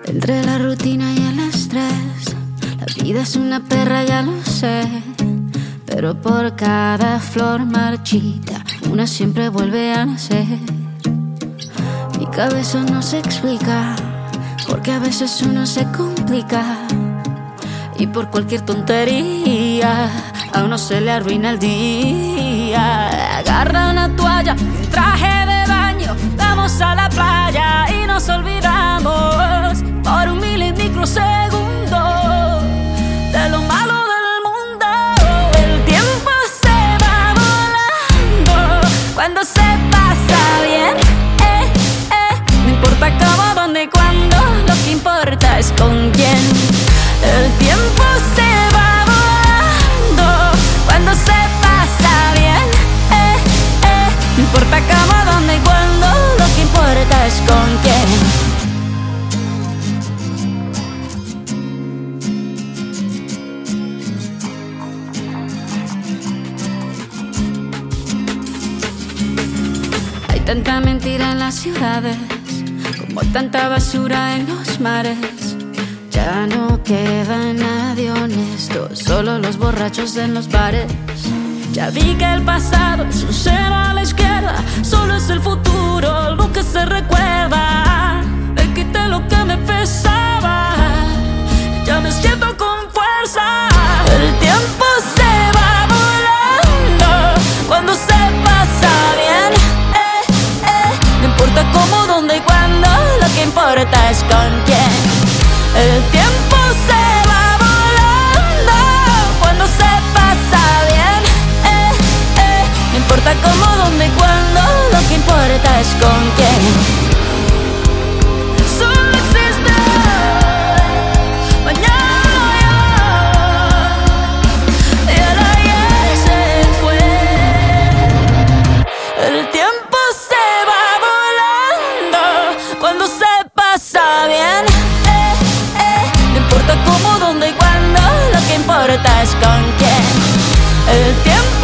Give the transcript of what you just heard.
Entre la rutina y el estrés, la vida es una perra, ya lo sé. Pero por cada flor marchita, una siempre vuelve a nacer. Mi cabeza no se explica, porque a veces uno se complica. Y por cualquier tontería a uno se le arruina el día. Agarra una toalla, un traje de baño, vamos a la playa y nos olvidamos por un microsegundo de lo malo del mundo. El tiempo se va volando cuando se pasa bien. No importa cómo, dónde y cuándo, lo que importa es con quién. El tiempo se va volando cuando se pasa bien. No importa cómo, dónde y cuándo, lo que importa es con quién. Hay tanta mentira en las ciudades, como tanta basura en los mares. Ya no queda nadie honesto, solo los borrachos en los bares. Ya vi que el pasado es un cero a la izquierda, solo es el futuro lo que se recuerda. Me quité lo que me pesaba, ya me siento con fuerza. El tiempo se va volando cuando se pasa bien. No importa cómo, dónde y cuándo, lo que importa es con quién. El tiempo se va volando cuando se pasa bien. No importa cómo, dónde y cuándo, lo que importa es con quién. Solo existe hoy, mañana ya, y el ayer se fue. El tiempo se va volando cuando se pasa bien. No importa cómo, dónde y cuándo, lo que importa es con quién. El tiempo